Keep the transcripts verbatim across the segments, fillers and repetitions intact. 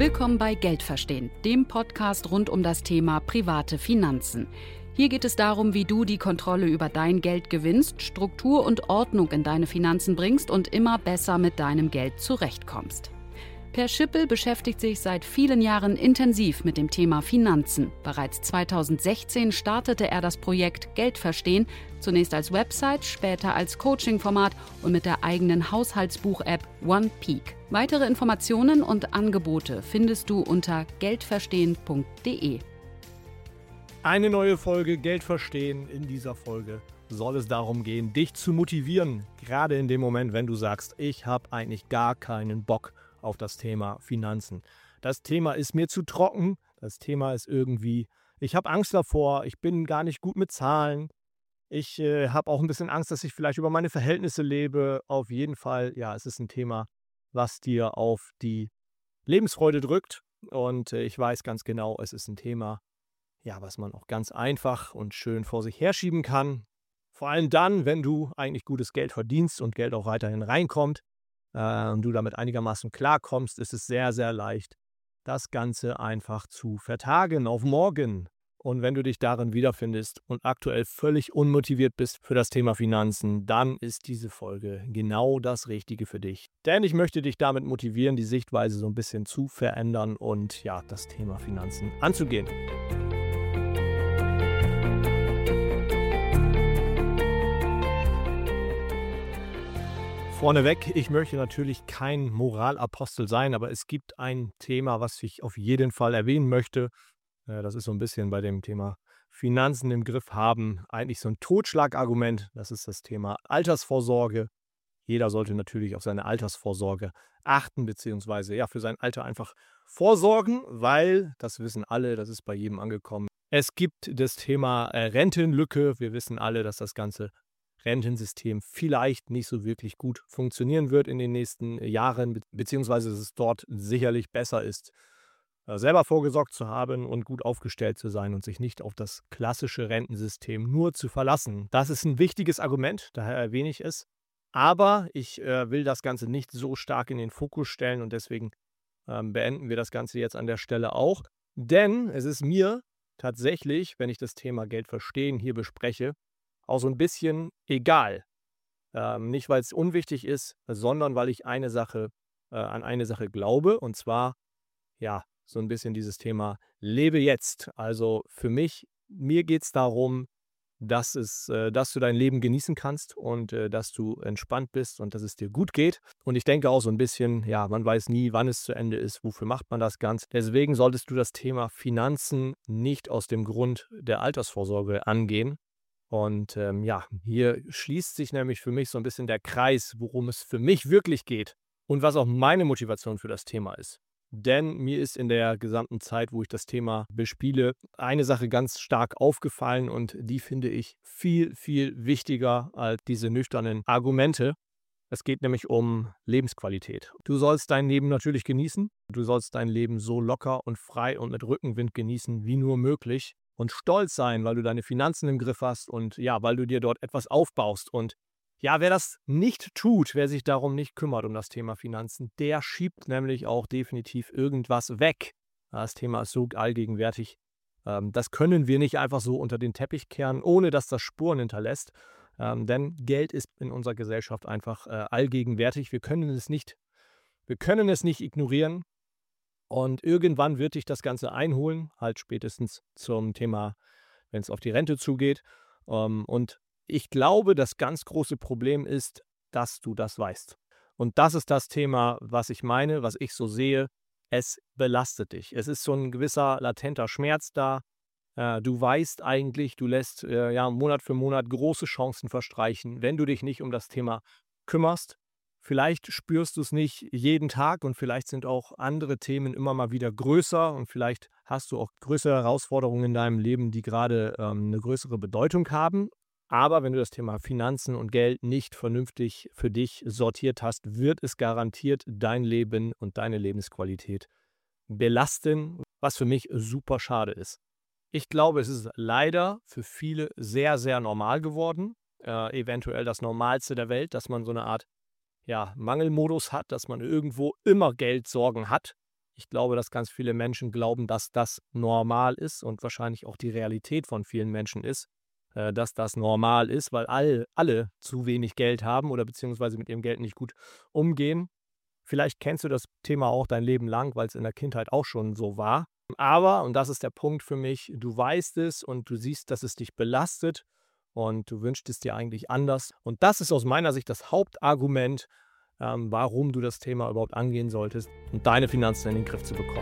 Willkommen bei Geld verstehen, dem Podcast rund um das Thema private Finanzen. Hier geht es darum, wie du die Kontrolle über dein Geld gewinnst, Struktur und Ordnung in deine Finanzen bringst und immer besser mit deinem Geld zurechtkommst. Per Schippel beschäftigt sich seit vielen Jahren intensiv mit dem Thema Finanzen. Bereits zweitausendsechzehn startete er das Projekt Geld verstehen, zunächst als Website, später als Coaching-Format und mit der eigenen Haushaltsbuch-App OnePeak. Weitere Informationen und Angebote findest du unter geldverstehen punkt de. Eine neue Folge Geld verstehen. In dieser Folge soll es darum gehen, dich zu motivieren, gerade in dem Moment, wenn du sagst, ich habe eigentlich gar keinen Bock auf das Thema Finanzen. Das Thema ist mir zu trocken, das Thema ist irgendwie, ich habe Angst davor, ich bin gar nicht gut mit Zahlen, ich äh, habe auch ein bisschen Angst, dass ich vielleicht über meine Verhältnisse lebe. Auf jeden Fall, ja, es ist ein Thema, was dir auf die Lebensfreude drückt und äh, ich weiß ganz genau, es ist ein Thema, ja, was man auch ganz einfach und schön vor sich herschieben kann. Vor allem dann, wenn du eigentlich gutes Geld verdienst und Geld auch weiterhin reinkommt, äh, und du damit einigermaßen klarkommst, ist es sehr, sehr leicht, das Ganze einfach zu vertagen auf morgen. Und wenn du dich darin wiederfindest und aktuell völlig unmotiviert bist für das Thema Finanzen, dann ist diese Folge genau das Richtige für dich. Denn ich möchte dich damit motivieren, die Sichtweise so ein bisschen zu verändern und ja, das Thema Finanzen anzugehen. Vorneweg, ich möchte natürlich kein Moralapostel sein, aber es gibt ein Thema, was ich auf jeden Fall erwähnen möchte. Das ist so ein bisschen bei dem Thema Finanzen im Griff haben, eigentlich so ein Totschlagargument. Das ist das Thema Altersvorsorge. Jeder sollte natürlich auf seine Altersvorsorge achten, beziehungsweise ja, für sein Alter einfach vorsorgen, weil, das wissen alle, das ist bei jedem angekommen. Es gibt das Thema Rentenlücke. Wir wissen alle, dass das Ganze Rentensystem vielleicht nicht so wirklich gut funktionieren wird in den nächsten Jahren, be- beziehungsweise dass es dort sicherlich besser ist, äh, selber vorgesorgt zu haben und gut aufgestellt zu sein und sich nicht auf das klassische Rentensystem nur zu verlassen. Das ist ein wichtiges Argument, daher erwähne ich es. Aber ich äh, will das Ganze nicht so stark in den Fokus stellen und deswegen ähm, beenden wir das Ganze jetzt an der Stelle auch. Denn es ist mir tatsächlich, wenn ich das Thema Geld verstehen hier bespreche, auch so ein bisschen egal. Ähm, nicht, weil es unwichtig ist, sondern weil ich eine Sache, äh, an eine Sache glaube. Und zwar, ja, so ein bisschen dieses Thema Lebe jetzt. Also für mich, mir geht es darum, dass es, äh, dass du dein Leben genießen kannst und äh, dass du entspannt bist und dass es dir gut geht. Und ich denke auch so ein bisschen, ja, man weiß nie, wann es zu Ende ist, wofür macht man das Ganze. Deswegen solltest du das Thema Finanzen nicht aus dem Grund der Altersvorsorge angehen. Und ähm, ja, hier schließt sich nämlich für mich so ein bisschen der Kreis, worum es für mich wirklich geht und was auch meine Motivation für das Thema ist. Denn mir ist in der gesamten Zeit, wo ich das Thema bespiele, eine Sache ganz stark aufgefallen und die finde ich viel, viel wichtiger als diese nüchternen Argumente. Es geht nämlich um Lebensqualität. Du sollst dein Leben natürlich genießen. Du sollst dein Leben so locker und frei und mit Rückenwind genießen, wie nur möglich. Und stolz sein, weil du deine Finanzen im Griff hast und ja, weil du dir dort etwas aufbaust. Und ja, wer das nicht tut, wer sich darum nicht kümmert, um das Thema Finanzen, der schiebt nämlich auch definitiv irgendwas weg. Das Thema ist so allgegenwärtig. Ähm, das können wir nicht einfach so unter den Teppich kehren, ohne dass das Spuren hinterlässt. Ähm, denn Geld ist in unserer Gesellschaft einfach äh, allgegenwärtig. Wir können es nicht, wir können es nicht ignorieren. Und irgendwann wird dich das Ganze einholen, halt spätestens zum Thema, wenn es auf die Rente zugeht. Ähm, und ich glaube, das ganz große Problem ist, dass du das weißt. Und das ist das Thema, was ich meine, was ich so sehe. Es belastet dich. Es ist so ein gewisser latenter Schmerz da. Äh, du weißt eigentlich, du lässt äh, ja Monat für Monat große Chancen verstreichen, wenn du dich nicht um das Thema kümmerst. Vielleicht spürst du es nicht jeden Tag und vielleicht sind auch andere Themen immer mal wieder größer und vielleicht hast du auch größere Herausforderungen in deinem Leben, die gerade ähm, eine größere Bedeutung haben. Aber wenn du das Thema Finanzen und Geld nicht vernünftig für dich sortiert hast, wird es garantiert dein Leben und deine Lebensqualität belasten, was für mich super schade ist. Ich glaube, es ist leider für viele sehr, sehr normal geworden, äh, eventuell das Normalste der Welt, dass man so eine Art ja, Mangelmodus hat, dass man irgendwo immer Geldsorgen hat. Ich glaube, dass ganz viele Menschen glauben, dass das normal ist und wahrscheinlich auch die Realität von vielen Menschen ist, äh, dass das normal ist, weil all, alle zu wenig Geld haben oder beziehungsweise mit ihrem Geld nicht gut umgehen. Vielleicht kennst du das Thema auch dein Leben lang, weil es in der Kindheit auch schon so war. Aber, und das ist der Punkt für mich, du weißt es und du siehst, dass es dich belastet und du wünschst es dir eigentlich anders. Und das ist aus meiner Sicht das Hauptargument, ähm, warum du das Thema überhaupt angehen solltest und deine Finanzen in den Griff zu bekommen.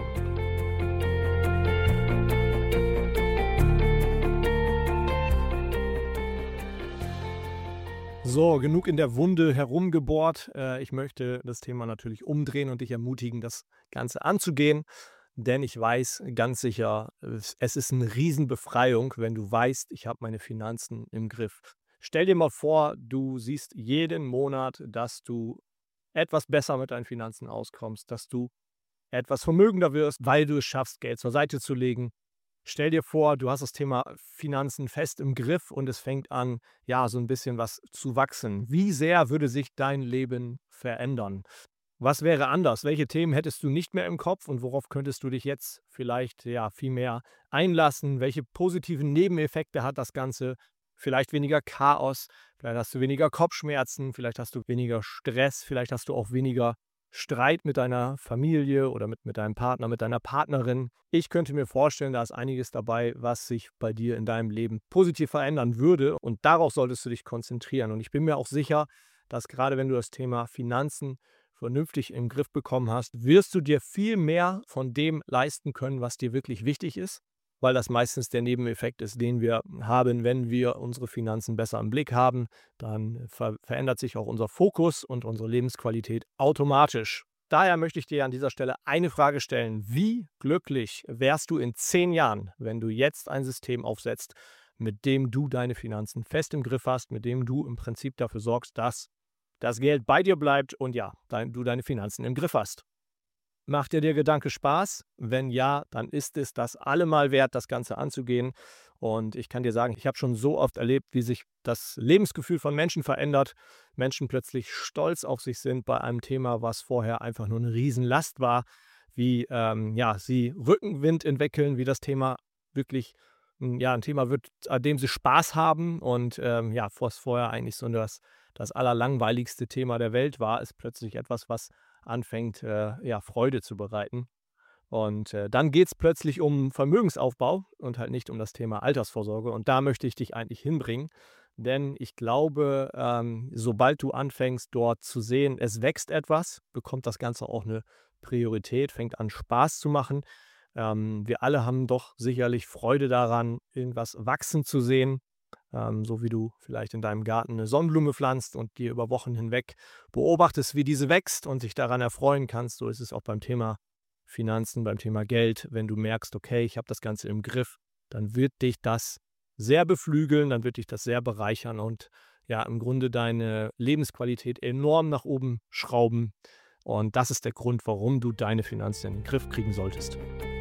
So, genug in der Wunde herumgebohrt. Äh, ich möchte das Thema natürlich umdrehen und dich ermutigen, das Ganze anzugehen. Denn ich weiß ganz sicher, es es ist eine Riesenbefreiung, wenn du weißt, ich habe meine Finanzen im Griff. Stell dir mal vor, du siehst jeden Monat, dass du etwas besser mit deinen Finanzen auskommst, dass du etwas vermögender wirst, weil du es schaffst, Geld zur Seite zu legen. Stell dir vor, du hast das Thema Finanzen fest im Griff und es fängt an, ja, so ein bisschen was zu wachsen. Wie sehr würde sich dein Leben verändern? Was wäre anders? Welche Themen hättest du nicht mehr im Kopf und worauf könntest du dich jetzt vielleicht ja viel mehr einlassen? Welche positiven Nebeneffekte hat das Ganze? Vielleicht weniger Chaos, vielleicht hast du weniger Kopfschmerzen, vielleicht hast du weniger Stress, vielleicht hast du auch weniger Streit mit deiner Familie oder mit, mit deinem Partner, mit deiner Partnerin. Ich könnte mir vorstellen, da ist einiges dabei, was sich bei dir in deinem Leben positiv verändern würde und darauf solltest du dich konzentrieren. Und ich bin mir auch sicher, dass gerade wenn du das Thema Finanzen vernünftig im Griff bekommen hast, wirst du dir viel mehr von dem leisten können, was dir wirklich wichtig ist, weil das meistens der Nebeneffekt ist, den wir haben, wenn wir unsere Finanzen besser im Blick haben. Dann ver- verändert sich auch unser Fokus und unsere Lebensqualität automatisch. Daher möchte ich dir an dieser Stelle eine Frage stellen. Wie glücklich wärst du in zehn Jahren, wenn du jetzt ein System aufsetzt, mit dem du deine Finanzen fest im Griff hast, mit dem du im Prinzip dafür sorgst, dass das Geld bei dir bleibt und ja, dein, du deine Finanzen im Griff hast? Macht dir der Gedanke Spaß? Wenn ja, dann ist es das allemal wert, das Ganze anzugehen. Und ich kann dir sagen, ich habe schon so oft erlebt, wie sich das Lebensgefühl von Menschen verändert. Menschen plötzlich stolz auf sich sind bei einem Thema, was vorher einfach nur eine Riesenlast war. Wie ähm, ja, sie Rückenwind entwickeln, wie das Thema wirklich m, ja, ein Thema wird, an dem sie Spaß haben. Und ähm, ja, was vorher eigentlich so das, das allerlangweiligste Thema der Welt war, ist plötzlich etwas, was anfängt, äh, ja, Freude zu bereiten. Und äh, dann geht es plötzlich um Vermögensaufbau und halt nicht um das Thema Altersvorsorge. Und da möchte ich dich eigentlich hinbringen. Denn ich glaube, ähm, sobald du anfängst, dort zu sehen, es wächst etwas, bekommt das Ganze auch eine Priorität, fängt an Spaß zu machen. Ähm, wir alle haben doch sicherlich Freude daran, irgendwas wachsen zu sehen. Ähm, so wie du vielleicht in deinem Garten eine Sonnenblume pflanzt und dir über Wochen hinweg beobachtest, wie diese wächst und dich daran erfreuen kannst. So ist es auch beim Thema Finanzen, beim Thema Geld. Wenn du merkst, okay, ich habe das Ganze im Griff, dann wird dich das sehr beflügeln, dann wird dich das sehr bereichern und ja, im Grunde deine Lebensqualität enorm nach oben schrauben. Und das ist der Grund, warum du deine Finanzen in den Griff kriegen solltest.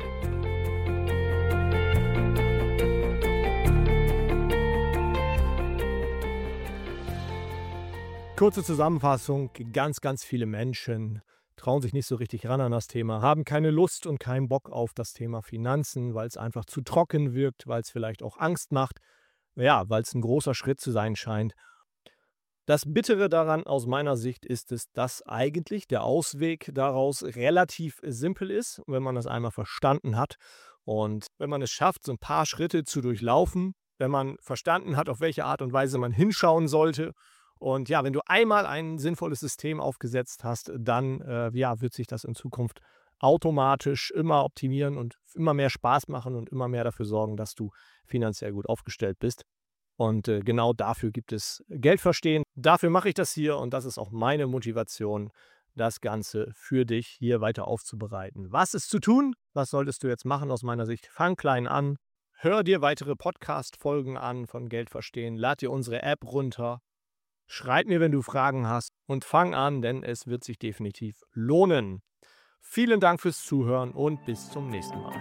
Kurze Zusammenfassung, ganz, ganz viele Menschen trauen sich nicht so richtig ran an das Thema, haben keine Lust und keinen Bock auf das Thema Finanzen, weil es einfach zu trocken wirkt, weil es vielleicht auch Angst macht, ja, weil es ein großer Schritt zu sein scheint. Das Bittere daran aus meiner Sicht ist es, dass eigentlich der Ausweg daraus relativ simpel ist, wenn man das einmal verstanden hat. Und wenn man es schafft, so ein paar Schritte zu durchlaufen, wenn man verstanden hat, auf welche Art und Weise man hinschauen sollte. Und ja, wenn du einmal ein sinnvolles System aufgesetzt hast, dann äh, ja, wird sich das in Zukunft automatisch immer optimieren und immer mehr Spaß machen und immer mehr dafür sorgen, dass du finanziell gut aufgestellt bist. Und äh, genau dafür gibt es Geldverstehen. Dafür mache ich das hier und das ist auch meine Motivation, das Ganze für dich hier weiter aufzubereiten. Was ist zu tun? Was solltest du jetzt machen aus meiner Sicht? Fang klein an. Hör dir weitere Podcast-Folgen an von Geldverstehen. Lad dir unsere App runter. Schreib mir, wenn du Fragen hast und fang an, denn es wird sich definitiv lohnen. Vielen Dank fürs Zuhören und bis zum nächsten Mal.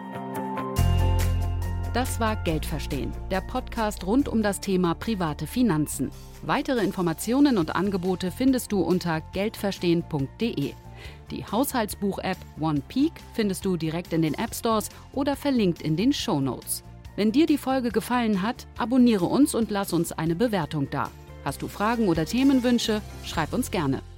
Das war Geldverstehen, der Podcast rund um das Thema private Finanzen. Weitere Informationen und Angebote findest du unter geldverstehen punkt de. Die Haushaltsbuch-App OnePeak findest du direkt in den App Stores oder verlinkt in den Shownotes. Wenn dir die Folge gefallen hat, abonniere uns und lass uns eine Bewertung da. Hast du Fragen oder Themenwünsche? Schreib uns gerne.